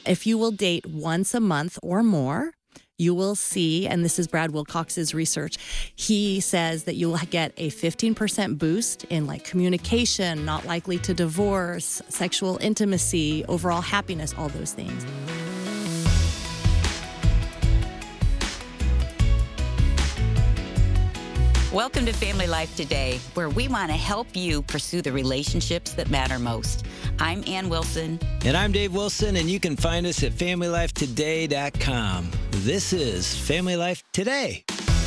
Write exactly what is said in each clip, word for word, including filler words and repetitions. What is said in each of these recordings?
If you will date once a month or more, you will see, and this is Brad Wilcox's research, he says that you will get a fifteen percent boost in like communication, not likely to divorce, sexual intimacy, overall happiness, all those things. Welcome to Family Life Today, where we want to help you pursue the relationships that matter most. I'm Ann Wilson. And I'm Dave Wilson, and you can find us at family life today dot com. This is Family Life Today.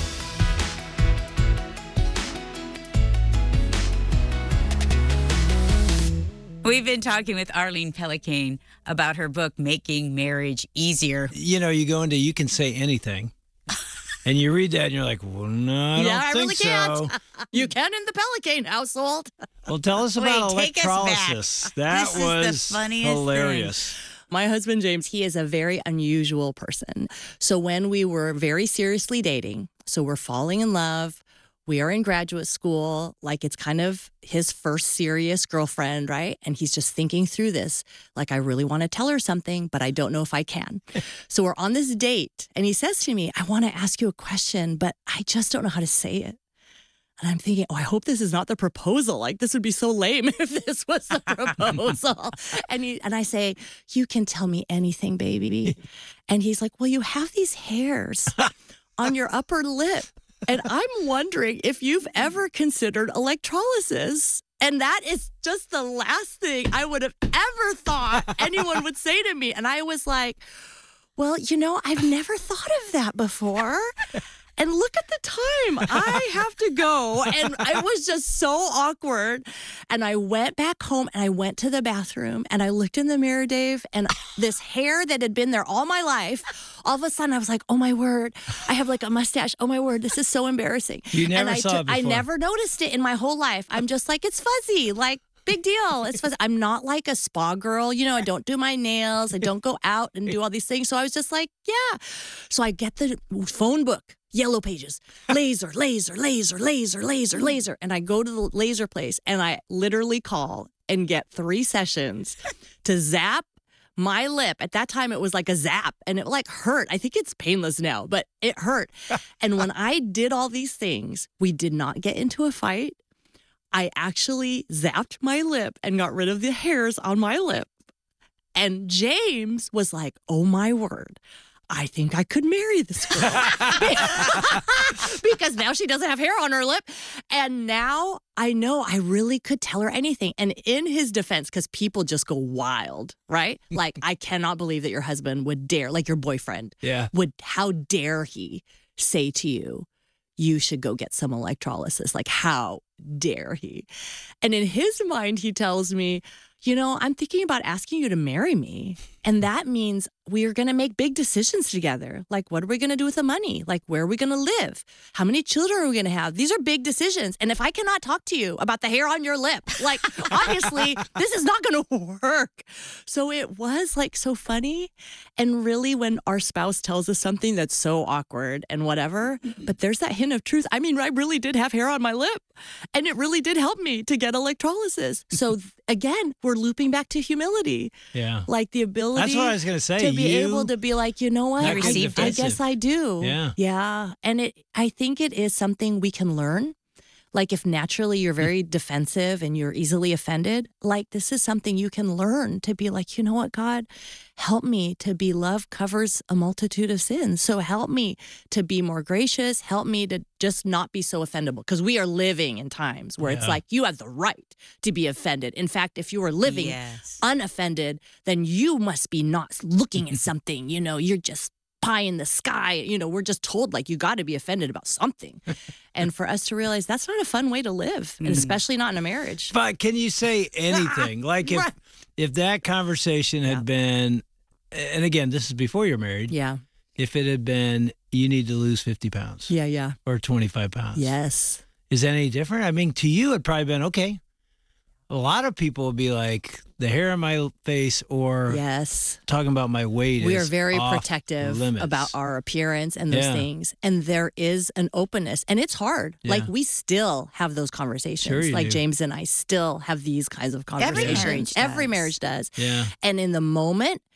We've been talking with Arlene Pellicane about her book, Making Marriage Easier. You know, you go into You Can Say Anything. And you read that and you're like, well, no, I yeah, don't I think really so. can't. You can in the Pellicane household. Well, tell us about Wait, take us electrolysis. back. That This is the was funniest hilarious. thing. My husband, James, he is a very unusual person. So when we were very seriously dating, so we're falling in love, we are in graduate school, like it's kind of his first serious girlfriend, right? And he's just thinking through this, like, I really want to tell her something, but I don't know if I can. So we're on this date, and he says to me, I want to ask you a question, but I just don't know how to say it. And I'm thinking, oh, I hope this is not the proposal. Like, this would be so lame if this was the proposal. and he, and I say, you can tell me anything, baby. And he's like, well, you have these hairs on your upper lip. And I'm wondering if you've ever considered electrolysis. And that is just the last thing I would have ever thought anyone would say to me. And I was like, well, you know, I've never thought of that before. And look at the time. I have to go. And it was just so awkward. And I went back home and I went to the bathroom and I looked in the mirror, Dave, and this hair that had been there all my life, all of a sudden I was like, oh my word, I have like a mustache. Oh my word, this is so embarrassing. You never and I saw t- it before. I never noticed it in my whole life. I'm just like, it's fuzzy. Like, big deal. It's fuzzy. I'm not like a spa girl. You know, I don't do my nails. I don't go out and do all these things. So I was just like, yeah. So I get the phone book. Yellow Pages, laser, laser, laser, laser, laser, laser. And I go to the laser place and I literally call and get three sessions to zap my lip. At that time, it was like a zap and it like hurt. I think it's painless now, but it hurt. And when I did all these things, we did not get into a fight. I actually zapped my lip and got rid of the hairs on my lip. And James was like, oh my word. I think I could marry this girl because now she doesn't have hair on her lip. And now I know I really could tell her anything. And in his defense, because people just go wild, right? Like, I cannot believe that your husband would dare, like your boyfriend, Yeah. would, how dare he say to you, you should go get some electrolysis? Like, how dare he? And in his mind, he tells me, you know, I'm thinking about asking you to marry me. And that means we are going to make big decisions together. Like, what are we going to do with the money? Like, where are we going to live? How many children are we going to have? These are big decisions. And if I cannot talk to you about the hair on your lip, like, obviously, this is not going to work. So it was like so funny. And really, when our spouse tells us something that's so awkward and whatever, but there's that hint of truth. I mean, I really did have hair on my lip. And it really did help me to get electrolysis. So again, we're looping back to humility. Yeah. Like the ability That's what I was going to say. to be You- able to be like, you know what? Not I, getting I defensive. guess I do. Yeah. Yeah. And it, I think it is something we can learn. Like if naturally you're very defensive and you're easily offended, like this is something you can learn to be like, you know what, God, help me to be love covers a multitude of sins. So help me to be more gracious. Help me to just not be so offendable because we are living in times where it's Yeah. like you have the right to be offended. In fact, if you are living Yes. unoffended, then you must be not looking at something, you know, you're just pie in the sky. You know, we're just told like you got to be offended about something. And for us to realize that's not a fun way to live, and especially not in a marriage. But can you say anything? Like if Right. if that conversation had Yeah. been, and again, this is before you're married. Yeah. If it had been, you need to lose fifty pounds Yeah. Yeah. or twenty-five pounds. Yes. Is that any different? I mean, to you, it'd probably been okay. A lot of people would be like, the hair on my face or Yes. talking about my weight We are is very off protective limits. about our appearance and those Yeah. things. And there is an openness, and it's hard. Yeah. Like we still have those conversations. Sure you like do. James and I still have these kinds of conversations. marriage Every does. marriage does. Yeah. And in the moment,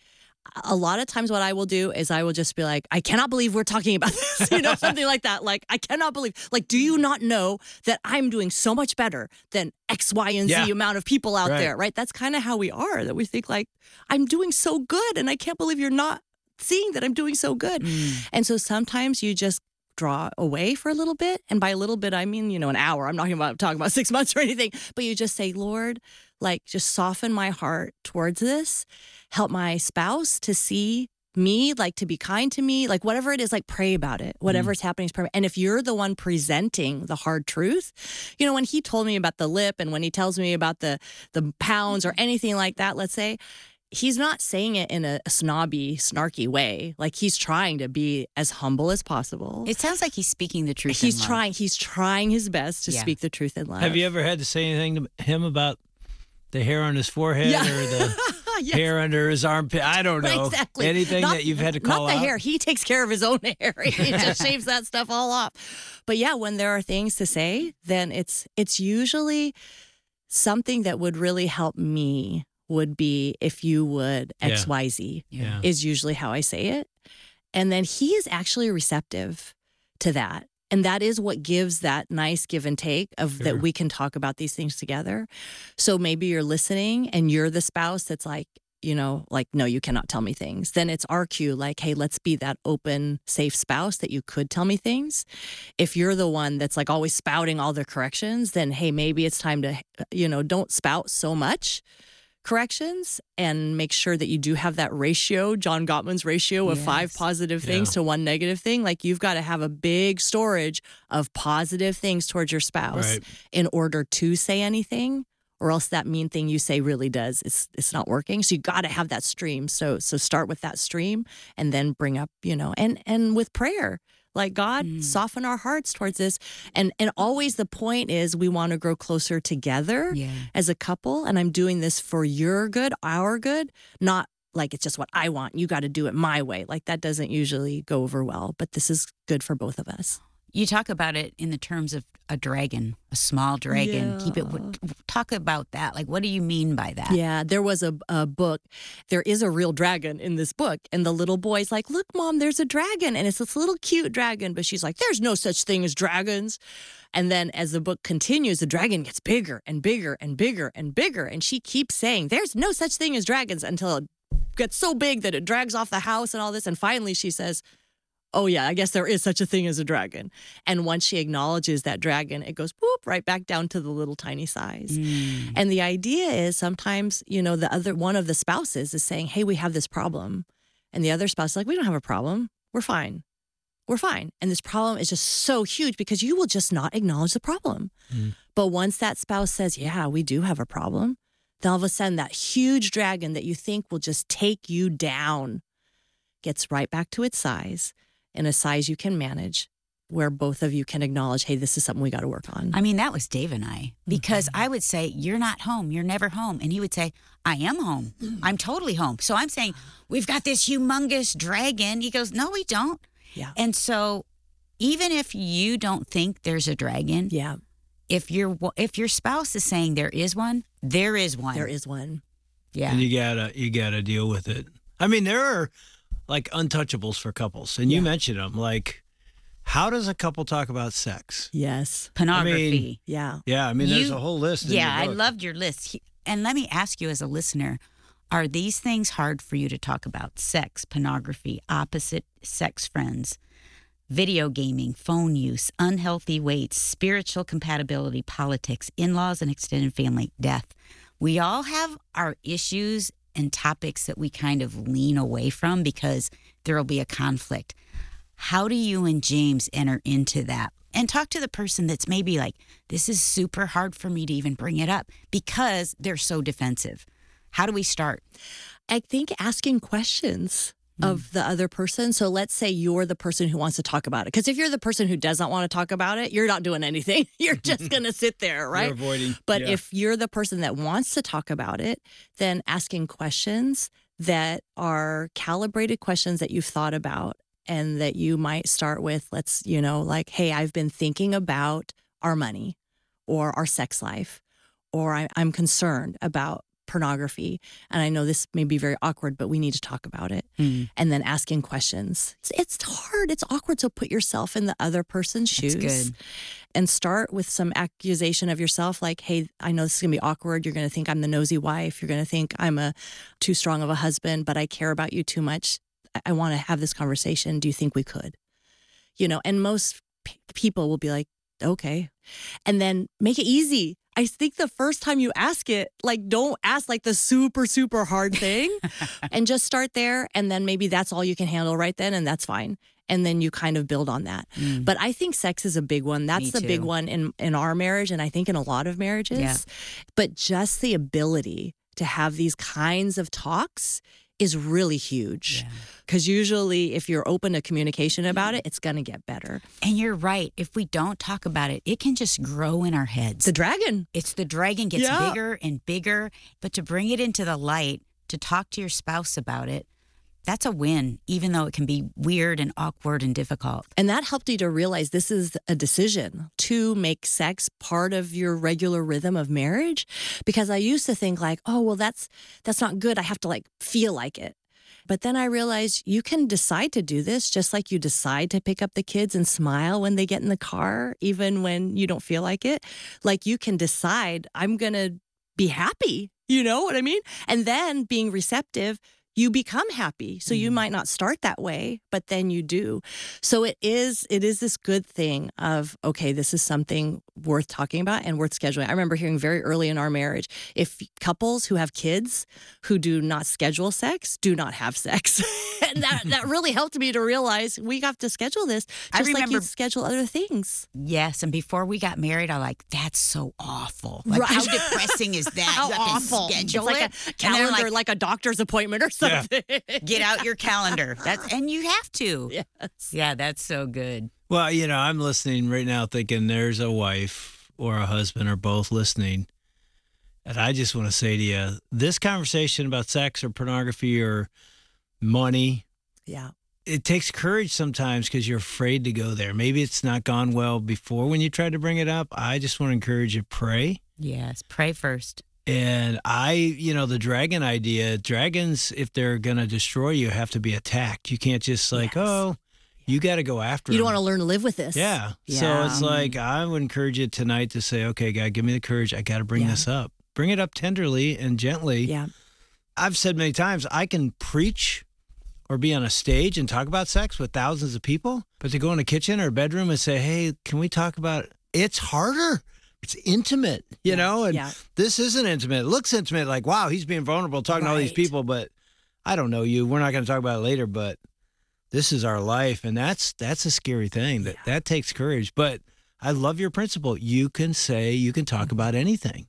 a lot of times what I will do is I will just be like, I cannot believe we're talking about this, you know, something like that. Like, I cannot believe, like, do you not know that I'm doing so much better than X, Y, and Z Yeah. amount of people out Right. there, right? That's kind of how we are, that we think like, I'm doing so good and I can't believe you're not seeing that I'm doing so good. Mm. And so sometimes you just draw away for a little bit. And by a little bit, I mean, you know, an hour. I'm not talking about, talking about six months or anything, but you just say, Lord, like, just soften my heart towards this. Help my spouse to see me, like, to be kind to me, like, whatever it is, like, pray about it. Whatever's happening is pray. And if you're the one presenting the hard truth, you know, when he told me about the lip and when he tells me about the the pounds or anything like that, let's say, he's not saying it in a snobby, snarky way. Like, he's trying to be as humble as possible. It sounds like he's speaking the truth. He's in love. trying. He's trying his best to Yeah. speak the truth in love. Have you ever had to say anything to him about the hair on his forehead Yeah. or the Yes. hair under his armpit? I don't know. Exactly. Anything Not- that you've had to call Not the out? hair. He takes care of his own hair. He just shaves that stuff all off. But yeah, when there are things to say, then it's it's usually something that would really help me would be if you would Yeah. X, Y, Z Yeah. is usually how I say it. And then he is actually receptive to that. And that is what gives that nice give and take of Sure. that we can talk about these things together. So maybe you're listening and you're the spouse that's like, you know, like, no, you cannot tell me things. Then it's our cue, like, hey, let's be that open, safe spouse that you could tell me things. If you're the one that's like always spouting all the corrections, then hey, maybe it's time to, you know, don't spout so much corrections and make sure that you do have that ratio, John Gottman's ratio of Yes. five positive things Yeah. to one negative thing. Like, you've got to have a big storage of positive things towards your spouse Right. in order to say anything, or else that mean thing you say really does, it's it's not working. So you got to have that stream. So so start with that stream and then bring up, you know, and and with prayer. Like, God, Mm. soften our hearts towards this. And and always the point is we want to grow closer together Yeah. as a couple. And I'm doing this for your good, our good, not like it's just what I want. You got to do it my way. Like, that doesn't usually go over well, but this is good for both of us. You talk about it in the terms of a dragon, a small dragon. Keep it. Yeah. Talk about that. Like, what do you mean by that? Yeah, there was a, a book. There is a real dragon in this book. And the little boy's like, look, Mom, there's a dragon. And it's this little cute dragon. But she's like, there's no such thing as dragons. And then as the book continues, the dragon gets bigger and bigger and bigger and bigger. And she keeps saying, there's no such thing as dragons, until it gets so big that it drags off the house and all this. And finally she says, oh, yeah, I guess there is such a thing as a dragon. And once she acknowledges that dragon, it goes whoop right back down to the little tiny size. Mm. And the idea is sometimes, you know, the other one of the spouses is saying, hey, we have this problem. And the other spouse is like, we don't have a problem. We're fine. We're fine. And this problem is just so huge because you will just not acknowledge the problem. Mm. But once that spouse says, yeah, we do have a problem, then all of a sudden that huge dragon that you think will just take you down gets right back to its size, in a size you can manage, where both of you can acknowledge, hey, this is something we got to work on. I mean, that was Dave and I, because Mm-hmm. I would say, you're not home. You're never home. And he would say, I am home. I'm totally home. So I'm saying, we've got this humongous dragon. He goes, no, we don't. Yeah. And so even if you don't think there's a dragon, Yeah, if your if your spouse is saying there is one, there is one. there is one. Yeah. And you gotta you gotta deal with it. I mean, there are like untouchables for couples, and you Yeah. mentioned them. Like, how does a couple talk about sex? Yes. Pornography. Yeah. Yeah, I mean, there's You- a whole list. In Yeah, I your book. loved your list. He- And let me ask you as a listener, are these things hard for you to talk about? Sex, pornography, opposite sex friends, video gaming, phone use, unhealthy weights, spiritual compatibility, politics, in-laws and extended family, death. We all have our issues and topics that we kind of lean away from because there will be a conflict. How do you and James enter into that? And talk to the person that's maybe like, this is super hard for me to even bring it up because they're so defensive. How do we start? I think asking questions of the other person. So let's say you're the person who wants to talk about it. Because if you're the person who does not want to talk about it, you're not doing anything. You're just going to sit there, right? You're avoiding. But yeah. if you're the person that wants to talk about it, then asking questions that are calibrated questions that you've thought about, and that you might start with, let's, you know, like, hey, I've been thinking about our money or our sex life, or I, I'm concerned about pornography. And I know this may be very awkward, but we need to talk about it. Mm. And then asking questions. It's, it's hard. It's awkward. So put yourself in the other person's shoes. That's good. And start with some accusation of yourself, like, hey, I know this is going to be awkward. You're going to think I'm the nosy wife. You're going to think I'm a too strong of a husband, but I care about you too much. I, I want to have this conversation. Do you think we could? You know, and most p- people will be like, okay. And then make it easy. I think the first time you ask it, like, don't ask like the super, super hard thing and just start there. And then maybe that's all you can handle right then. And that's fine. And then you kind of build on that. Mm. But I think sex is a big one. That's Me the big too. one in, in our marriage. And I think in a lot of marriages. Yeah. But just the ability to have these kinds of talks is really huge. Yeah. Because usually if you're open to communication about it, it's going to get better. And you're right. If we don't talk about it, it can just grow in our heads. The dragon. It's the dragon gets Yeah. bigger and bigger. But to bring it into the light, to talk to your spouse about it, that's a win, even though it can be weird and awkward and difficult. And that helped you to realize this is a decision to make sex part of your regular rhythm of marriage. Because I used to think like, oh, well, that's that's not good. I have to like feel like it. But then I realized you can decide to do this just like you decide to pick up the kids and smile when they get in the car, even when you don't feel like it. Like you can decide, I'm going to be happy. You know what I mean? And then being receptive, you become happy. So you might not start that way, but then you do. So it is it is this good thing of, okay, this is something worth talking about and worth scheduling. I remember hearing very early in our marriage, if couples who have kids who do not schedule sex, do not have sex. And that, that really helped me to realize we have to schedule this I just like remember- you schedule other things. Yes, and before we got married, I like, that's so awful. Like, Right. how depressing is that? How You have awful. to schedule it's like it. a And then, calendar, like, like a doctor's appointment or something. get out your calendar. That's and you have to. Yes. Yeah, that's so good. Well, you know, I'm listening right now thinking there's a wife or a husband or both listening. And I just want to say to you, this conversation about sex or pornography or money, Yeah. it takes courage sometimes because you're afraid to go there. Maybe it's not gone well before when you tried to bring it up. I just want to encourage you, pray. Yes, pray first. And I, you know, the dragon idea, dragons, if they're going to destroy you, have to be attacked. You can't just like, Yes. oh, you got to go after You don't them. want to learn to live with this. Yeah. So Yeah. it's like, I would encourage you tonight to say, okay, God, give me the courage. I got to bring Yeah. this up. Bring it up tenderly and gently. Yeah. I've said many times, I can preach or be on a stage and talk about sex with thousands of people, but to go in a kitchen or a bedroom and say, hey, can we talk about it? It's harder. It's intimate, you know, and yeah. this isn't intimate. It looks intimate, like, wow, he's being vulnerable, talking to all these Right. people, but I don't know you. We're not going to talk about it later, but this is our life. And that's that's a scary thing. That that takes courage. But I love your principle. You can say, you can talk about anything.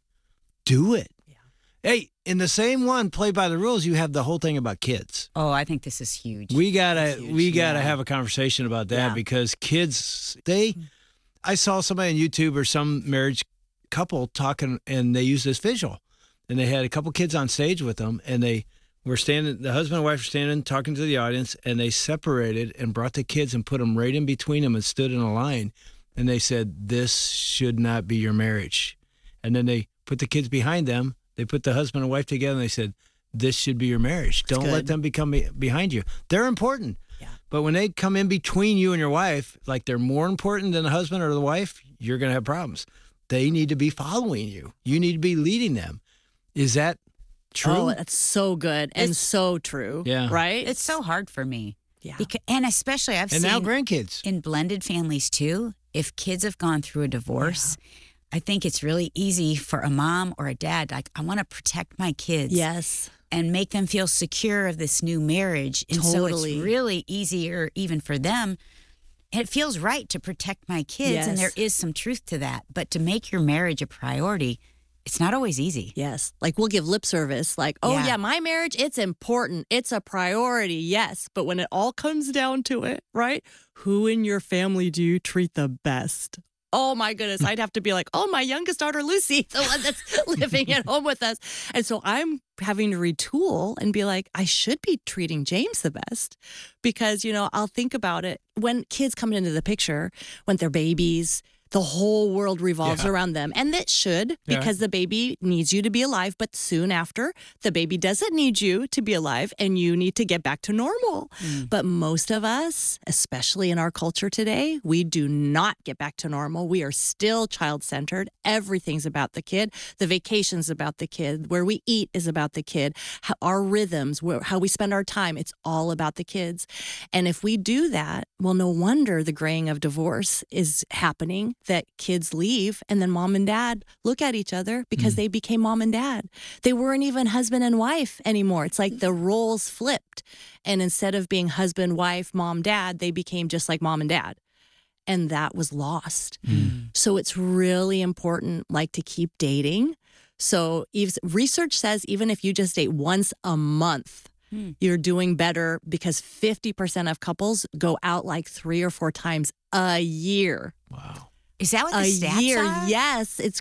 Do it. Yeah. Hey, in the same one, play by the rules, you have the whole thing about kids. Oh, I think this is huge. We gotta That's huge, we gotta yeah. have a conversation about that Yeah. because kids they I saw somebody on YouTube or some marriage couple talking and they used this visual and they had a couple kids on stage with them and they were standing the husband and wife were standing talking to the audience and they separated and brought the kids and put them right in between them and stood in a line and they said this should not be your marriage. And then they put the kids behind them. They put the husband and wife together and they said this should be your marriage. Don't let good. them become be- behind you. They're important. Yeah. But when they come in between you and your wife, like they're more important than the husband or the wife, you're going to have problems. They need to be following you. You need to be leading them. Is that true? Oh, that's so good and It's- so true. Yeah. Right? It's so hard for me. yeah. Because, and especially I've and seen now grandkids. in blended families too, if kids have gone through a divorce, I think it's really easy for a mom or a dad, like, I want to protect my kids Yes. and make them feel secure of this new marriage. And so Totally. it's really easier even for them. It feels right to protect my kids, and Yes. there is some truth to that. But to make your marriage a priority, it's not always easy. Yes. Like we'll give lip service, like, oh, Yeah. yeah, my marriage, it's important. It's a priority. Yes. But when it all comes down to it, right? Who in your family do you treat the best? Oh, my goodness. I'd have to be like, oh, my youngest daughter, Lucy, the one that's living at home with us. And so I'm having to retool and be like, I should be treating James the best because, you know, I'll think about it when kids come into the picture, when they're babies, the whole world revolves Yeah. around them. And it should, Yeah. because the baby needs you to be alive. But soon after, the baby doesn't need you to be alive and you need to get back to normal. Mm. But most of us, especially in our culture today, we do not get back to normal. We are still child-centered. Everything's about the kid. The vacation's about the kid. Where we eat is about the kid. How, our rhythms, where, how we spend our time, it's all about the kids. And if we do that, well, no wonder the graying of divorce is happening, that kids leave and then mom and dad look at each other because Mm. they became mom and dad. They weren't even husband and wife anymore. It's like the roles flipped. And instead of being husband, wife, mom, dad, they became just like mom and dad. And that was lost. Mm. So it's really important, like, to keep dating. So if, research says even if you just date once a month, Hmm. you're doing better, because fifty percent of couples go out like three or four times a year. Wow. Is that what the A stats year. are? Yes, it's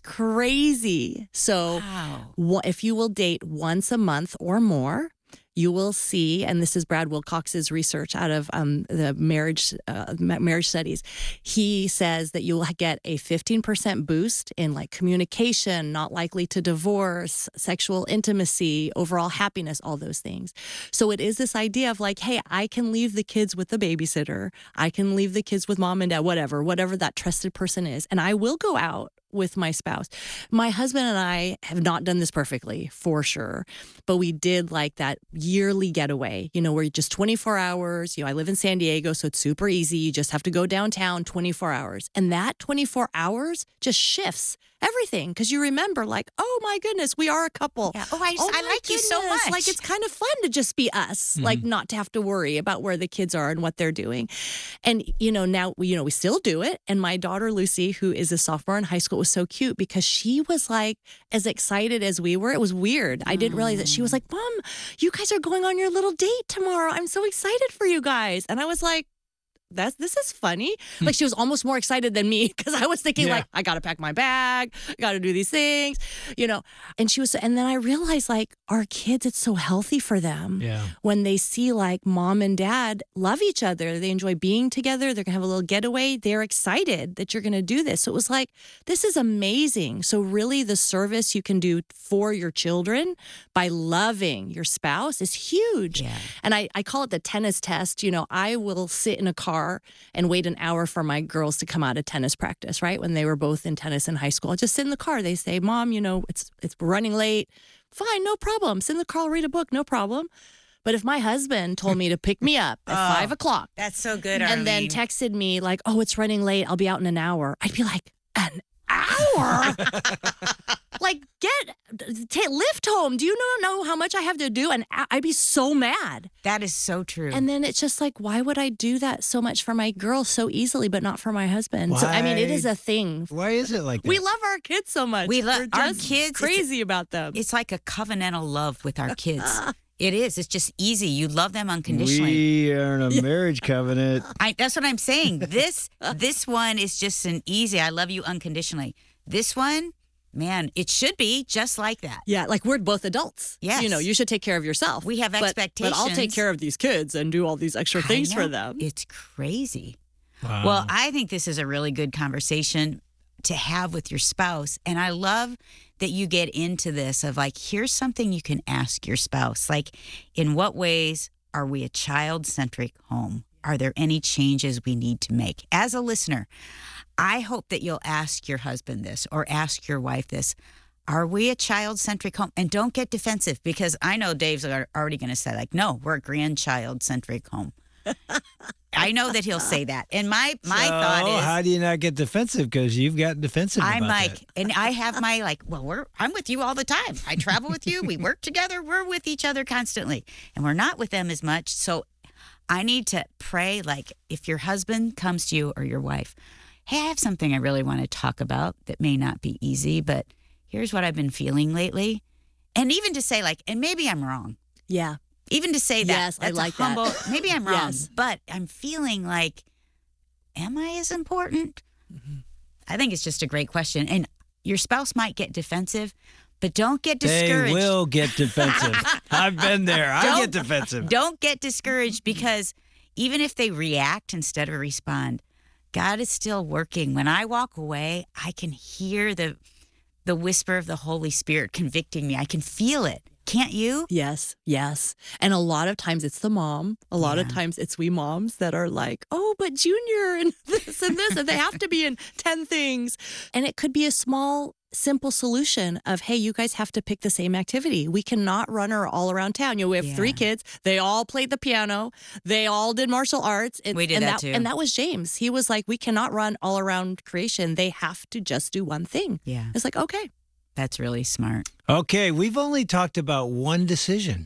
crazy. So Wow. wha- if you will date once a month or more, you will see, and this is Brad Wilcox's research out of um, the marriage uh, ma- marriage studies. He says that you will get a fifteen percent boost in like communication, not likely to divorce, sexual intimacy, overall happiness, all those things. So it is this idea of like, hey, I can leave the kids with the babysitter. I can leave the kids with mom and dad, whatever, whatever that trusted person is. And I will go out with my spouse. My husband and I have not done this perfectly, for sure, but we did like that yearly getaway, you know, where you just twenty-four hours, you know, I live in San Diego, so it's super easy. You just have to go downtown twenty-four hours. And that twenty-four hours just shifts everything, because you remember like, oh my goodness, we are a couple. Yeah. Oh, I, Oh I my like you so goodness, much. Like, it's kind of fun to just be us, Mhm. like not to have to worry about where the kids are and what they're doing. And, you know, now, you know, we still do it. And my daughter, Lucy, who is a sophomore in high school, was so cute because she was like as excited as we were. It was weird. I didn't realize that. She was like, Mom, you guys are going on your little date tomorrow. I'm so excited for you guys. And I was like, that's this is funny. Like, she was almost more excited than me, because I was thinking Yeah. like, I got to pack my bag, I got to do these things, you know. And she was, and then I realized like our kids, it's so healthy for them Yeah. when they see like mom and dad love each other. They enjoy being together. They're gonna have a little getaway. They're excited that you're gonna do this. So it was like, this is amazing. So really, the service you can do for your children by loving your spouse is huge. Yeah. And I, I call it the tennis test. You know, I will sit in a car and wait an hour for my girls to come out of tennis practice, right? When they were both in tennis in high school. I'll just sit in the car. They say, Mom, you know, it's it's running late. Fine, no problem. Sit in the car, I'll read a book, no problem. But if my husband told me to pick me up at Oh, five o'clock That's so good, and then Arlene. texted me like, oh, it's running late, I'll be out in an hour, I'd be like, an hour? Like, get, take Lyft home. Do you not know how much I have to do? And I- I'd be so mad. That is so true. And then it's just like, why would I do that so much for my girl so easily, but not for my husband? So, I mean, it is Why? a thing. Why is it like that? We love our kids so much. We love We're our just kids. It's- Crazy about them. it's like a covenantal love with our kids. It is. It's just easy. You love them unconditionally. We are in a marriage covenant. I, that's what I'm saying. This this one is just an easy. I love you unconditionally. This one, man, it should be just like that. Yeah, like we're both adults. Yes. You know, you should take care of yourself. We have But- But I'll expectations. take care of these kids and do all these extra I things for know. them. It's crazy. Wow. Well, I think this is a really good conversation to have with your spouse. And I love that you get into this of like, here's something you can ask your spouse. Like, in what ways are we a child-centric home? Are there any changes we need to make? As a listener, I hope that you'll ask your husband this or ask your wife this. Are we a child-centric home? And don't get defensive, because I know Dave's al- already going to say like, no, we're a grandchild-centric home. I know that he'll say that. And my my so thought is, how do you not get defensive? Because you've gotten defensive I'm about like, that. and I have my like, well, we're I'm with you all the time. I travel with you. We work together. We're with each other constantly, and we're not with them as much. So I need to pray. Like, if your husband comes to you or your wife, hey, I have something I really want to talk about that may not be easy, but here's what I've been feeling lately, and even to say like, and maybe I'm wrong. Yeah. Even to say that, Yes, I that's a like that. humble, maybe I'm wrong, Yes. but I'm feeling like, am I as important? Mm-hmm. I think it's just a great question. And your spouse might get defensive, but don't get They discouraged. will get defensive. I've been there. I Don't- get defensive. Don't get discouraged, because even if they react instead of respond, God is still working. When I walk away, I can hear the the whisper of the Holy Spirit convicting me. I can feel it. Can't you? Yes, yes. And a lot of times it's the mom. A lot Yeah. of times it's we moms that are like, oh, but Junior and this and this, and they have to be in ten things. And it could be a small, simple solution of, hey, you guys have to pick the same activity. We cannot run her all around town. You know, we have Yeah. three kids. They all played the piano. They all did martial arts. And, We did and that too. And that was James. He was like, we cannot run all around creation. They have to just do one thing. Yeah. It's like, okay. That's really smart. Okay, we've only talked about one decision.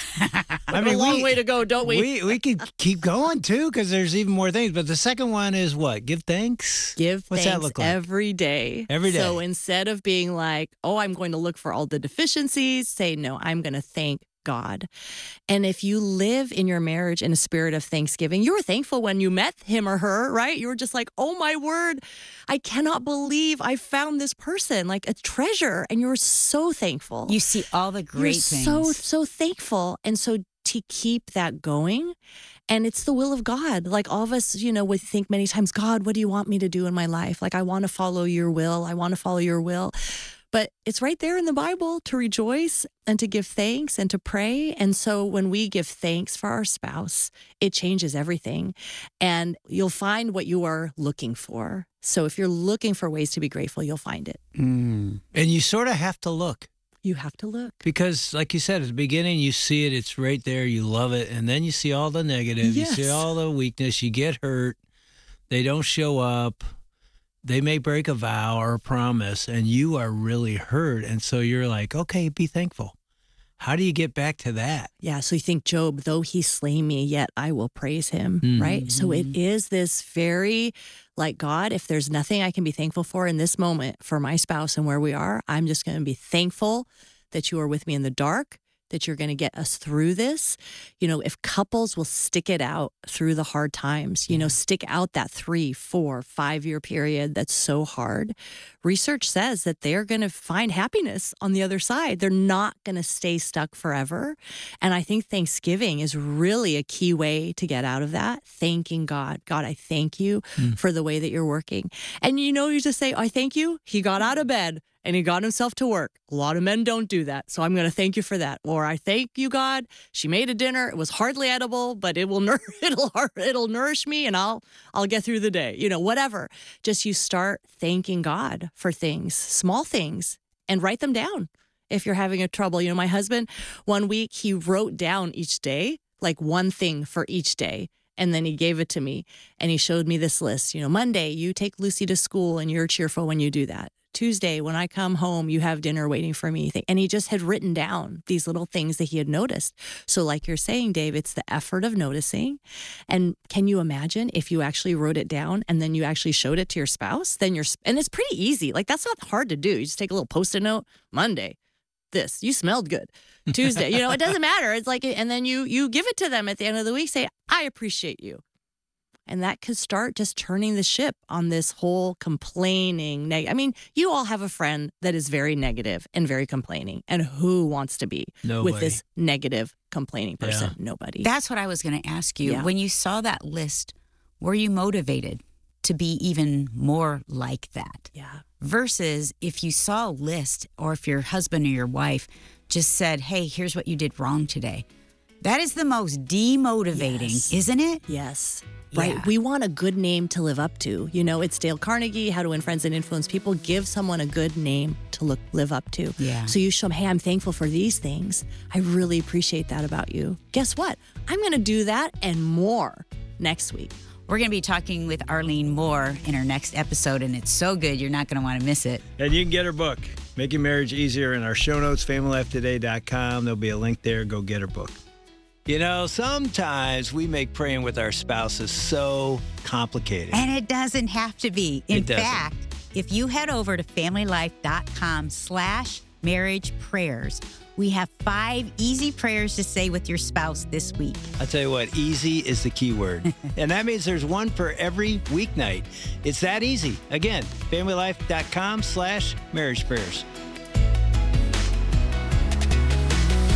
I We have a long we, way to go, don't we? we we could keep going too because there's even more things. But the second one is what? Give thanks. Give What's thanks that look like? every day. Every day. So instead of being like, oh, I'm going to look for all the deficiencies, say, no, I'm going to thank God. And if you live in your marriage in a spirit of thanksgiving, you were thankful when you met him or her, right? You were just like, oh my word, I cannot believe I found this person, like a treasure. And you were so thankful. You see all the You're great things. so, so thankful. And so to keep that going, and it's the will of God. Like all of us, you know, we think many times, God, what do you want me to do in my life? Like, I want to follow your will. I want to follow your will. But it's right there in the Bible to rejoice and to give thanks and to pray. And so when we give thanks for our spouse, it changes everything. And you'll find what you are looking for. So if you're looking for ways to be grateful, you'll find it. Mm. And you sort of have to look You have to look. because, like you said, at the beginning, you see it, it's right there, you love it. And then you see all the negative, Yes. you see all the weakness, you get hurt, they don't show up. They may break a vow or a promise, and you are really hurt. And so you're like, okay, be thankful. How do you get back to that? Yeah, so you think, Job, though he slay me, yet I will praise him, Mhm. right? So it is this very, like, God, if there's nothing I can be thankful for in this moment for my spouse and where we are, I'm just going to be thankful that you are with me in the dark, that you're going to get us through this. You know, if couples will stick it out through the hard times, you know, stick out that three, four, five year period that's so hard, research says that they're going to find happiness on the other side. They're not going to stay stuck forever. And I think Thanksgiving is really a key way to get out of that. Thanking God. God, I thank you Mm. for the way that you're working. And you know, you just say, I thank you. He got out of bed and he got himself to work. A lot of men don't do that. So I'm going to thank you for that. Or I thank you, God. She made a dinner. It was hardly edible, but it will nour- it'll it'll nourish me and I'll I'll get through the day. You know, whatever. Just you start thanking God for things, small things, and write them down if you're having a trouble. You know, my husband, one week he wrote down each day, like one thing for each day. And then he gave it to me and he showed me this list. You know, Monday, you take Lucy to school and you're cheerful when you do that. Tuesday, when I come home, you have dinner waiting for me. And he just had written down these little things that he had noticed. So like you're saying, Dave, it's the effort of noticing. And can you imagine if you actually wrote it down and then you actually showed it to your spouse? Then you're, and it's pretty easy. Like that's not hard to do. You just take a little Post-it note. Monday, this, you smelled good. Tuesday, you know, it doesn't matter. It's like, and then you you give it to them at the end of the week, say, I appreciate you. And that could start just turning the ship on this whole complaining. Neg- I mean, you all have a friend that is very negative and very complaining. And who wants to be Nobody. with this negative, complaining person? Yeah. Nobody. That's what I was going to ask you. Yeah. When you saw that list, were you motivated to be even more like that? yeah. Versus if you saw a list or if your husband or your wife just said, hey, here's what you did wrong today. That is the most demotivating, Yes. isn't it? Yes. Right. Yeah. We want a good name to live up to. You know, it's Dale Carnegie, How to Win Friends and Influence People. Give someone a good name to look live up to. Yeah. So you show them, hey, I'm thankful for these things. I really appreciate that about you. Guess what? I'm going to do that and more next week. We're going to be talking with Arlene Moore in our next episode, and it's so good, you're not going to want to miss it. And you can get her book, Making Marriage Easier, in our show notes, family life today dot com. There'll be a link there. Go get her book. You know, sometimes we make praying with our spouses so complicated. And it doesn't have to be. In It doesn't. fact, if you head over to family life dot com slash marriage prayers, we have five easy prayers to say with your spouse this week. I'll tell you what, easy is the key word. And that means there's one for every weeknight. It's that easy. Again, family life dot com slash marriage prayers.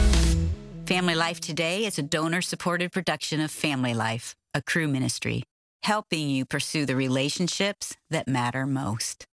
Family Life Today is a donor-supported production of Family Life, a Crew ministry. helping you pursue the relationships that matter most.